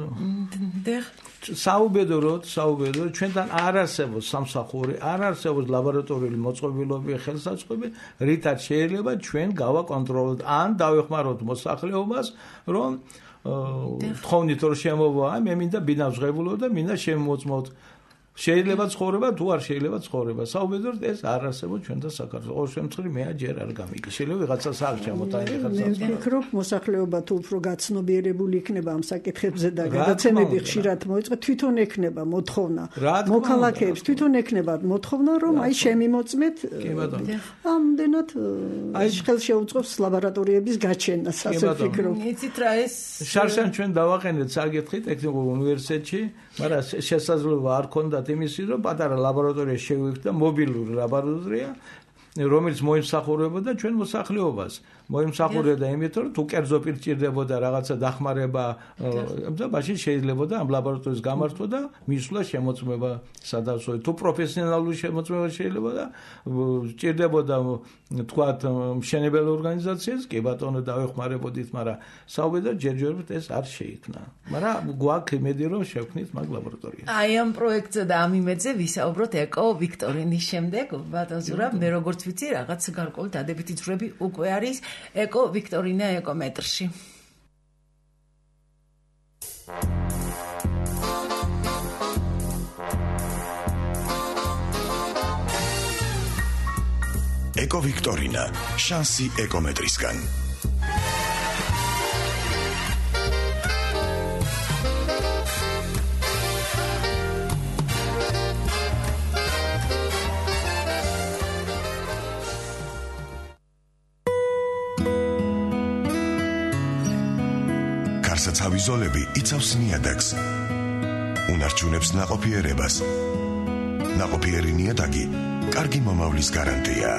საუბედუროდ ჩვენთან არ არსებობს სამსახური, არ არსებობს ლაბორატორიული მოწყობილობები, ხელსაწყოები, რითაც შეიძლება ჩვენ გავაკონტროლოთ ან დავეხმაროთ მოსახლეობას, რომ თხოვნით რომ შემოვა, მე მინდა ბინავსღებულო და მინდა შემოწმოთ შეიძლება ცხოვრება თუ არ შეიძლება ცხოვრება. საუბედუროდ ეს არ არსებობს ჩვენ და საქართველოს. ყოველ შემთხვევაში მე ჯერ არ გამიგი. შეიძლება ვიღაცას არ შემოტანილი ხარცაც. მე ვფიქრობ მოსახლეობა თუ უფრო გაცნობიერებული იქნება ამ საკითხებზე და გადაცემები ხშირად მოიწყო თვითონ ექნება მოთხოვნა. მოქალაქეებს თვითონ ექნება მოთხოვნა რომ აი შემიმოწმეთ. ამდენად აი ხელს შეუწყობს ლაბორატორიების გაჩენას ასე ვფიქრობ. იცით რა ეს შარშან ჩვენ დავაყენეთ საკითხი ტექნიკურ უნივერსიტეტში, მაგრამ შესაძლებლობა არ ქონდა იმისი რომ პატარა ლაბორატორია შევიხვდა მობილური ლაბორატორია რომელიც მოიმსახურებოდა ჩვენ მოსახლეობას მოიმსახურებდა იმით რომ თუ კერძო პირ ჭირდებოდა რაღაცა დახმარება და მაშინ შეიძლებოდა ამ ლაბორატორიის გამართვა და მისვლა შემოწმება სადავსო თუ პროფესიონალური შემოწმება შეიძლება და ჭირდებოდა თქვათ მშენებელ ორგანიზაციას კი ბატონო დავეხმარებოდით მაგრამ საუბედუროდ ჯერჯერობით ეს არ შეიქმნა მაგრამ გვაქვს იმედი რომ შევქმნით მაგ ლაბორატორიას აი ამ პროექტზე და ამ იმედზე ვისაუბროთ ეკო ვიქტორინის შემდეგ ბატონ ზურაბ მე როგორც ვიცი რაღაც გარკვეული დადებითი ძვრები უკვე არის ეკო ვიქტორინა ეკომეტრში ეკო ვიქტორინა შანსი ეკომეტრისგან დასაცავი ზოლები იცავს ნიადაგს. უნარჩუნებს ნაყოფიერებას. ნაყოფიერი ნიადაგი კარგი მომავლის გარანტია.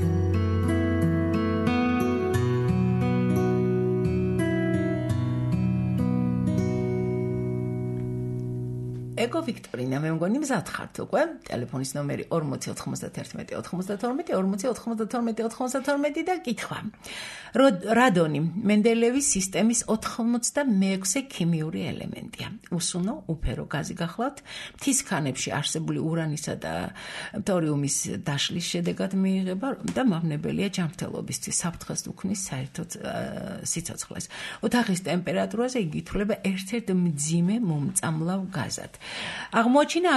ეკო ვიქტორინა, მე მგონი მზად ხართ უკვე. ტელეფონის ნომერი 40 91 92 40 92 92 და კითხვა. რადონი მენდელევის სისტემის 86 ქიმიური ელემენტია. უსუნო, უფერო გაზი გახლავთ, მთის ქანებში არსებული ურანისა და თორიუმის დაშლის შედეგად მიიღება და მავნებელია ჯანმრთელობისთვის, საფრთხეს უქმნის საერთოდ სიცოცხლეს. ოთახის ტემპერატურაზე იგი ითვლება ერთ-ერთ მძიმე მომწამლავ გაზად. აღმოაჩინა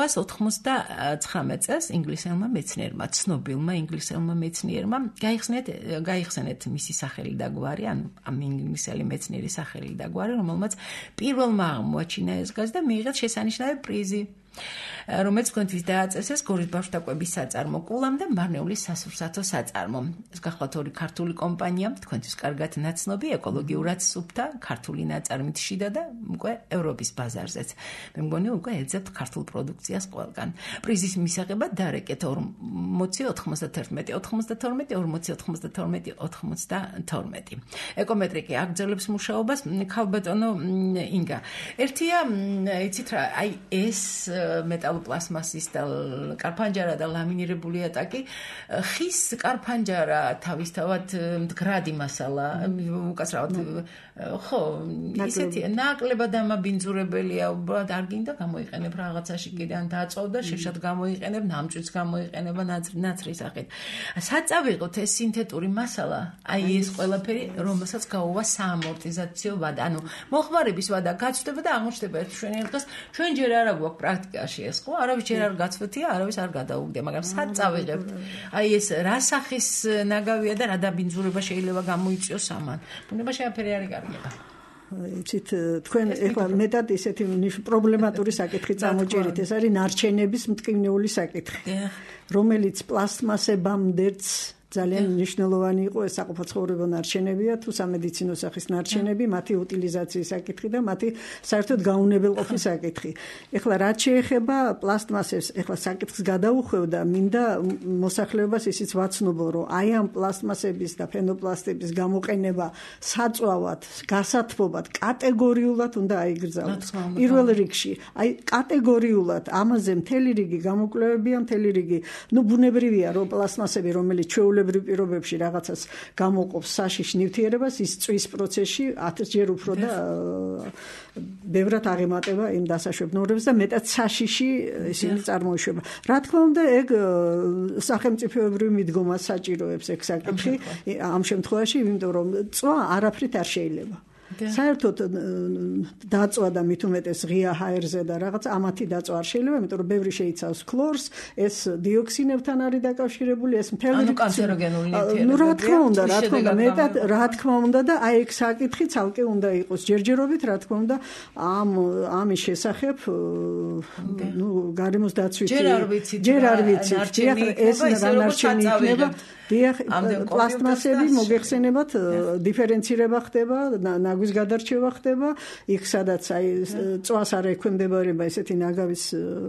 1899 წელს ინგლისელმა მეცნიერმა, ცნობილმა ინგლისელმა მეცნიერმა გაიხსენეთ მისი სახელი და გვარი, ანუ ამ ინგლისელი მეცნიერის სახელი და გვარი, რომელმაც პირველმა აღმოაჩინა ეს გაზი და მიიღეს შესანიშნავი პრიზი, რომელიც თქვენთვის დააწესეს გორის ბავშვთაკვების საწარმო კულამ და მარნეულის სასურსათო საწარმო. ეს გახლავთ ორი ქართული კომპანია, თქვენთვის კარგად ნაცნობი, ეკოლოგიურად სუფთა, ქართული ნაწარმით შიდა და უკვე ევროპის ბაზარზეც. მე მგონი უკვე ეძებთ ქართულ პროდუქციას ყველგან. პრიზის მისაღებად დარეკეთ 40 91 92 40 92 92. ეკომეტრიკი აგრძელებს მუშაობას. ქალბატონო ინგა, ერთია, იცით რა, აი ეს მეტალოპლასმასის და კარფანჯარა და ლამინირებული ატაკი, ხის კარფანჯარა თავისთავად მდგრადი მასალა, უკაცრავად ხო, ისეთი ნაკლებად ამაბინძურებელია, უბრალოდ არ გინდა გამოიყენებ რაღაცაში კიდევ დაწოვდა, შეშად გამოიყენებ, ნამჭვიც გამოიყენება ნაცრის სახით. საწავიღოთ ეს სინთეტური მასალა, აი ეს ყველაფერი, რომელსაც გაუვა საამორტიზაციო ვადა, ანუ მოხმარების ვადა გაცვდება და აღმოჩნდება ერთ შვენიერ დღეს, ჩვენ ჯერ არა გვაქვს პრაქტიკაში ეს ხო, არავის ჯერ არ გაცვეთია, არავის არ გადაუგდია, მაგრამ საწავიღებთ. აი ეს რა სახის ნაგავია და რა დაბინძურება შეიძლება გამოიწვიოს ამან. ბუნებაში აფერი არ იგარგება. იცით, თქვენ ეხლა მეტად ისეთი პრობლემატური საკითხი წამოჭერით, ეს არის ნარჩენების მტკივნეული საკითხი, რომელიც პლასტმასებამდეც ძალიან მნიშვნელოვანი იყო ეს საყოფაცხოვრებო ნარჩენებია თუ სამედიცინო სახის ნარჩენები, მათი უტილიზაციის საკითხი და მათი საერთოდ გაუნებელყოფის საკითხი. ეხლა რაც შეეხება პლასტმასებს, ეხლა საკითხს გადაუხვევ და მინდა მოსახლეობას ისიც ვაცნობო, რომ აი ამ პლასტმასების და ფენოპლასტების გამოყენება საწვავად, გასათბობად, კატეგორიულად უნდა აიგრძალოს. პირველ რიგში, აი კატეგორიულად ამაზე მთელი რიგი გამოკვლევებია, მთელი რიგი, ბუნებრივია, რომ პლასტმასები, რომელიც ჩვეულებრივ პირობებში რაღაცას გამოყოფს საშიშ ნივთიერებას, ის წვის პროცესში 1000 ჯერ უფრო და ბევრად აღემატება იმ დასაშვებ ნორმებს და მეტად საშიში ისინი წარმოიშვება. რა თქმა უნდა, ეგ სახელმწიფოებრივ მიდგომას საჭიროებს ეგ საკითხი ამ შემთხვევაში, იმიტომ რომ წვა არაფრით არ შეიძლება. საერთოდ დაწვა და მით უმეტეს ღია ჰაერზე და რაღაც ამათი დაწვა არ შეიძლება, იმიტომ რომ ბევრი შეიცავს ქლორს, ეს დიოქსინებთან არის დაკავშირებული, ეს მთელი ანუ კანცეროგენული ნივთიერებები. რა თქმა უნდა, მეტად რა თქმა უნდა და აი ეგ საკითხი ცალკე უნდა იყოს ჯერჯერობით, რა თქმა უნდა, ამის შესახებ გარემოს დაცვით ჯერ არ ვიცით, ეს ნარჩენი იქნება. პლასტმასები მოგეხსენებათ, დიფერენცირება ხდება, ნაგვის გადარჩევა ხდება, იქ სადაც აი წვას არ ექვემდებარება ესეთი ნაგავის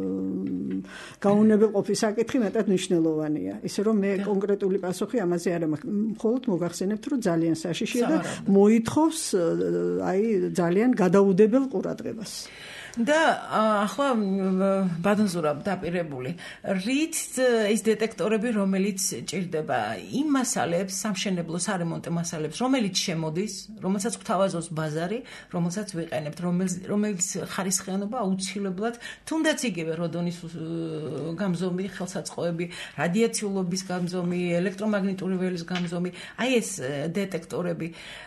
გაუნებელყოფის საკითხი მეტად მნიშვნელოვანია. ისე რომ მე კონკრეტული პასუხი ამაზე არ მაქვს, მხოლოდ მოგახსენებთ, რომ ძალიან საშიშია და მოითხოვს აი ძალიან გადაუდებელ ყურადღებას. და ახლა ბადონზურა დაპირებული რით ის დეტექტორები, რომელიც ჭირდება იმ მასალებს, სამშენებლო სარემონტო მასალებს, რომელიც შემოდის, რომელსაც გვთავაზობს ბაზარი, რომელსაც ვიყენებთ, რომელიც ხარისხიანობა აუცილებლად, თუნდაც იგივე როდონის გამზომი, ხელსაწყოები, რადიაციულობის გამზომი, ელექტრომაგნიტური ველის გამზომი, აი ეს დეტექტორები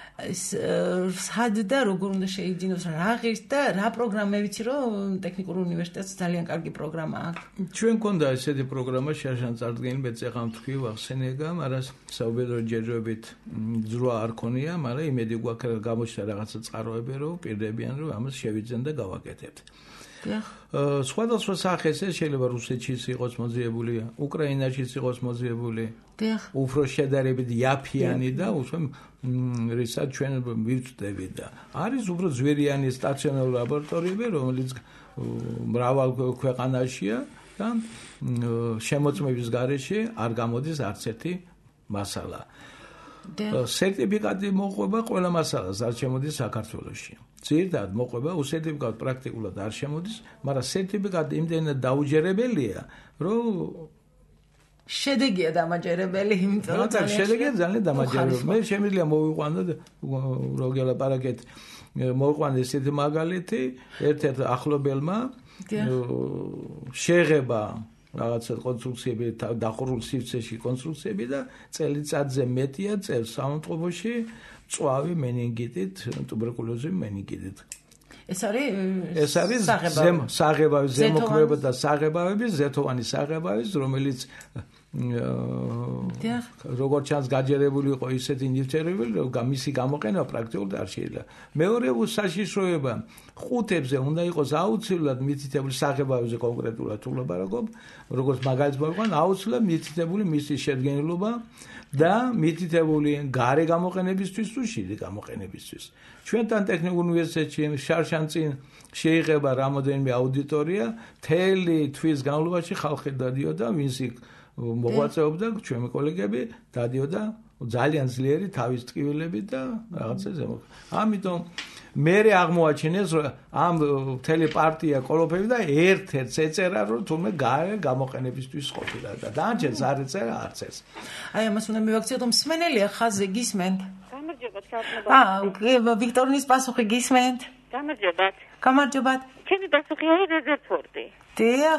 სად და როგორ უნდა შეიძინოს, რა ღირს და რა პროგრამებიც, რომ ტექნიკურ უნივერსიტეტს ძალიან კარგი პროგრამა აქვს. ჩვენ გქონდა ესეთი პროგრამა შარშან წარდგენი, მე წეღამ თქვი ვახსენეგა, მაგრამ საუბედრო ჯერჯერობით ძროა არ ქონია, მაგრამ იმედი გვაქვს, რომ გამოჩნდა რაღაცა წყაროები, რომ პირდებიან, რომ ამას შევიძენ და გავაკეთებთ. სხვადასხვა სახეს შეიძლება რუსეთშიც იყოს მოძიებული, უკრაინაშიც იყოს მოძიებული. უფრო შედარებით იაფიანი და რისაც ჩვენ მივწდებით და არის უფრო ძვირიანი სტაციონარული ლაბორატორიები, რომელიც მრავალ ქვეყანაშია და შემოწმების გარეშე არ გამოდის არც ერთი მასალა. სერტიფიკატი მოყვება ყველა მასალას არ შემოდის საქართველოში. ძირითადად მოყვება უსერტიფიკატო პრაქტიკულად არ შემოდის, მაგრამ სერტიფიკატი იმდენად დაუჯერებელია, რომ შედეგია დამაჯერებელი, იმიტომ რომ შედეგია ძალიან დამაჯერებელი. მე შემიძლია მოვიყვანო როგელაპარაკეთ მოვიყვანე ესეთი მაგალითი ერთ-ერთ ახლობელმა შეღება რაღაცა კონსტრუქციები დახურულ სივრცეში კონსტრუქციები და წელიწადზე მეტია წელს სამწყობოში წვავი მენინგიტით, ტუბერკულოზი მენინგიტით. ეს არის საღებავის ზემოქმედება და საღებავების ზეთოვანი საღებავის, რომელიც როგორც ჩანს გაჯერებული იყო ისეთი ნივთიერებები, რომ მისი გამოყენება პრაქტიკულად არ შეიძლება. მეორე საშიშროება ხუთებზე უნდა იყოს აუცილებლად მითითებული საღებავებზე კონკრეტულად თუ ლაპარაკობ, როგორც მაგალითს მოვიყვან, აუცილებლად მითითებული მისი შედგენილობა და მითითებული გარე გამოყენებისთვის თუ შიდი გამოყენებისთვის. ჩვენთან ტექნიკურ უნივერსიტეტში შარშანწინ შეიღება რამოდენიმე აუდიტორია, მთელი თვის განმავლობაში ხალხი დადიოდა, ვინცი მოღვაწეობდა, ჩვენი კოლეგები დადიოდა ძალიან ძლიერი თავის ტკივილებით და რაღაცა ზემო. ამიტომ მე აღმოაჩინეს, რომ ამ მთელი პარტია კოლოფები და ერთ-ერთს ეწერა, რომ თუმე გამოყენებისთვის ყოფილა და დანარჩენს არ ეწერა არც ეს. აი ამას უნდა მივაქციოთ, რომ მსმენელია ხაზზე გისმენთ? გამარჯობათ, სათნობა. ვიქტორინის პასუხი გისმენთ? გამარჯობათ. გამარჯობათ. ჩემი პასუხი არის რეზერფორდი. დიახ,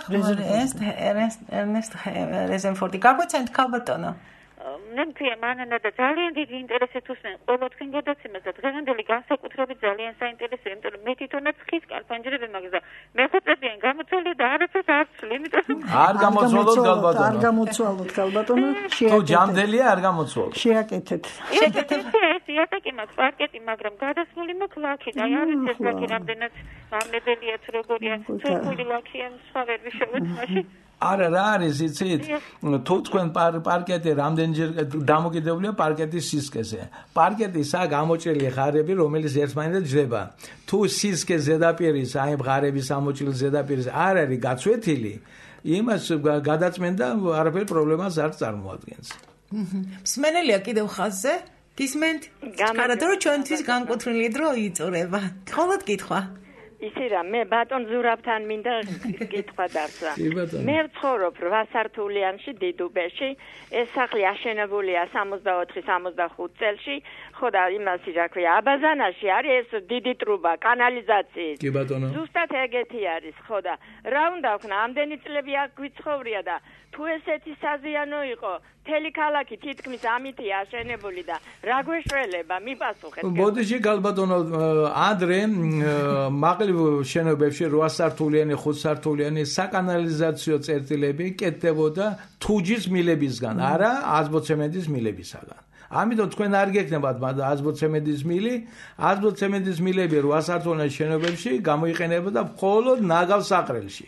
ერნესტ რეზერფორდი. გაგვეცემთ ქალბატონო? მე მქვია მანანა და ძალიან დიდი ინტერესით უსმენ ყველა თქვენ გადაცემას და დღევანდელი განსაკუთრებით ძალიან საინტერესოა, იმიტომ რომ მე თვითონაც ხის კალფანჯრები მაქვს და მეხუთებიან გამოცვალე და არაფერს არ ვცვლი, იმიტომ რომ არ გამოცვალოთ ქალბატონო. არ გამოცვალოთ ქალბატონო. თუ ჯამდელია არ გამოცვალოთ. შეაკეთეთ. ეს იატაკი მაქვს პარკეტი, მაგრამ გადასმული მაქვს ლაქი და არის ეს ლაქი რამდენად მამლებელიაც როგორია, თურქული ლაქია, სხვა ვერ ვიშოვეთ მაშინ. არა რა არის იცით თუ თქვენ პარკეტი რამდენჯერ დამოკიდებულია პარკეტის სისქეზე პარკეტისა გამოჭრილი ღარები რომელიც ერთმანეთად ჯდება თუ სისქეს ზედაპირის აი ღარების ამოჭრილი ზედაპირის არ არის გაწვეთილი იმას გადაწმენდა არაფერი პრობლემას არ წარმოადგენს მსმენელია კიდევ ხაზზე გისმენთ კარატორ ჩვენთვის განკუთვნილი დრო იწურება ხოლოდ კითხვა ისი რა მე ბატონ ზურაბთან მინდა კითხვა დარსა მე ვცხოვრობ 8 სართულიანში დიდუბეში ეს სახლი აშენებულია 64-65 წელში ხო და იმასი რა ქვია აბაზანაში არის ეს დიდი ტრუბა კანალიზაციის კი ბატონო ზუსტად ეგეთი არის ხო და რა უნდა ვქნა ამდენი წლები აქ გვიცხოვრია და თუ ესეთი საზიანო იყო მთელი ქალაქი თითქმის ამითი აშენებული და რა გვეშველება მიპასუხეთ ბოდიში გალბატონო ადრე მაყლივ შენობებში 8 სართულიანი 5 სართულიანი საკანალიზაციო წერტილები კეთდებოდა თუჯის მილებისგან არა აზბოცემენტის მილებისგან ამიტომ თქვენ არ გეკნებათ აზბოცემენტის მილი აზბოცემენტის მილები 8 სართულიან შენობებში გამოიყენებოდა მხოლოდ ნაგავ საყრელში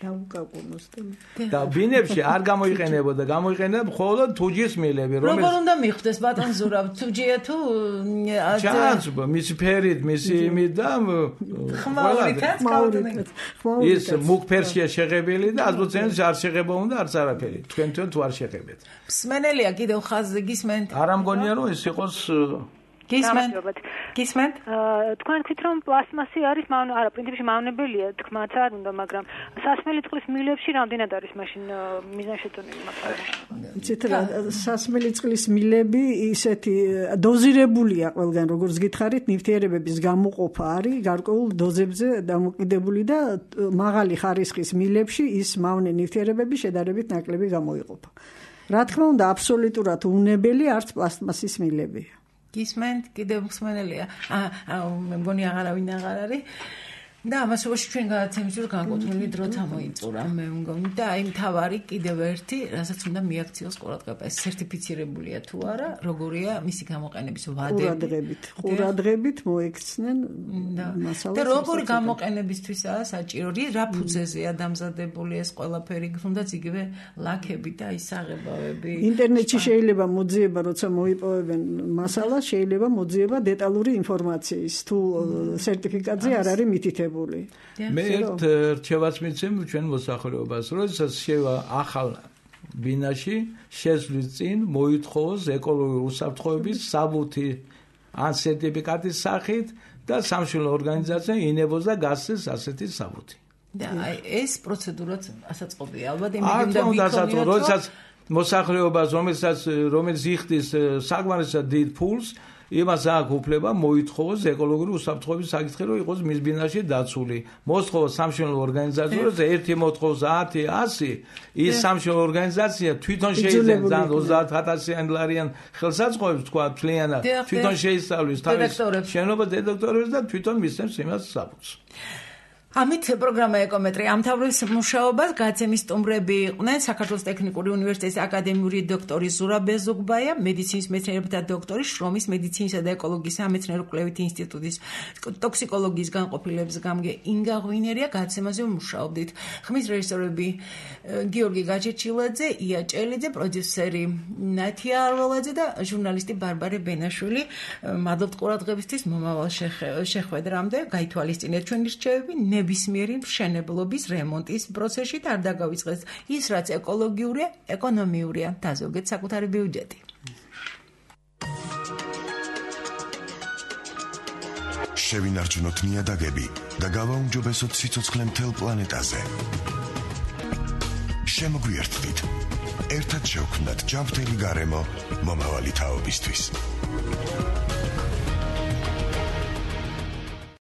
და ბინებში არ გამოიყენებოდა გამოიყენებდა მხოლოდ თუჯის მილები როგორ უნდა მიხვდეს ბატონ ზურაბ თუჯია თუ ჩანს მისი ფერით მისი იმით და ის მუქ ფერსია შეღებილი და აზბოცემენტს არ შეღება უნდა არც არაფერი თქვენ თუ არ შეღებეთ მსმენელია კიდევ ხაზზე გისმენთ არ ამგონია რომ ეს იყოს გისმენთ თქვენ თქვით რომ პლასმასი არის არა პრინციპში მავნებელია თქმაც არ უნდა მაგრამ სასმელი წყლის მილებში რამდენად არის მაშინ მიზანშეწონილი მაგრამ იცით რა სასმელი წყლის მილები ისეთი დოზირებულია ყველგან როგორც გითხარით ნივთიერებების გამოყოფა არის გარკვეულ დოზებზე დამოკიდებული და მაღალი ხარისხის მილებში ის მავნე ნივთიერებები შედარებით ნაკლები გამოიყოფა რა თქმა უნდა აბსოლუტურად უნებელი არც პლასტმასის მილებია გისმენთ კიდევ მსმენელია მე მგონი აღარავინ აღარ არის და ამასობაში ჩვენ გადაცემის განკუთვნილი დრო თამოიწურა მე მგონი და აი მთავარი კიდევ ერთი რასაც უნდა მიაქციოს ყურადღება ეს სერტიფიცირებულია თუ არა როგორია მისი გამოყენების ვადები ყურადღებით მოექცნენ მასალას და როგორი გამოყენებისთვისაა საჭირო რა ფუძეზეა დამზადებული ეს ყველაფერი თუნდაც იგივე ლაქები და ის საღებავები ინტერნეტში შეიძლება მოძიება როცა მოიპოვებენ მასალას შეიძლება მოძიება დეტალური ინფორმაციის თუ სერტიფიკატზე არ არის მითითებული მე ერთ რჩევას მიცემ ჩვენ მოსახლეობას როდესაც შევა ახალ ბინაში შესვლის წინ მოითხოვოს ეკოლოგიური უსაფრთხოების საბუთი ან სერტიფიკატის სახით და სამშობლო ორგანიზაცია ინებოს და გასცეს ასეთი საბუთი და ეს პროცედურაც ასაწყობია ალბათ იმედი უნდა ვიქონიოთ როდესაც მოსახლეობას რომელიც იხდის საკმარისად დიდ ფულს იმას აქვს უფლება მოითხოვოს ეკოლოგიური უსაფრთხოების საკითხი რომ იყოს მის ბინაში დაცული მოსთხოვოს სამშობლო ორგანიზაციას ერთი მოთხოვოს 10-100 ის სამშობლო ორგანიზაცია თვითონ შეიძლება 30000 ლარიან ხელსაწყოებს თქვა თლიანად თვითონ შეისწავლის თავის შენობა დედაქტორებს და თვითონ მისცემს იმას საბუთს ამით პროგრამა ეკომეტრი ამთავრებს მუშაობას გაცემის სტუმრები იყვნენ საქართველოს ტექნიკური უნივერსიტეტის აკადემიური დოქტორი ზურაბ ბეზუგბაია მედიცინის მეცნიერებათა დოქტორი შრომის მედიცინისა და ეკოლოგიის სამეცნიერო-კვლევითი ინსტიტუტის ტოქსიკოლოგიის განყოფილების გამგე ინგა ღვინერია გაცემაზე მუშაობდით ხმის რეჟისორები გიორგი გაჩეჩილაძე ია ჭელიძე პროდიუსერი ნათია არველაძე და ჟურნალისტი ბარბარე ბენაშვილი მადლობთ ყურადღებისთვის მომავალ შეხვედრამდე გაითვალისწინეთ ჩვენი რჩევები ნებისმიერი მშენებლობის რემონტის პროცესში არ დაგავიწყდეს ის რაც ეკოლოგიურია, ეკონომიურია და ზოგადად საკუთარი ბიუჯეტი. შევინარჩუნოთ ნიადაგები და გავაუმჯობესოთ სიცოცხლე მთელ პლანეტაზე. შემოგვიერთდით. ერთად შევქმნათ ჯანმრთელი გარემო მომავალი თაობისთვის.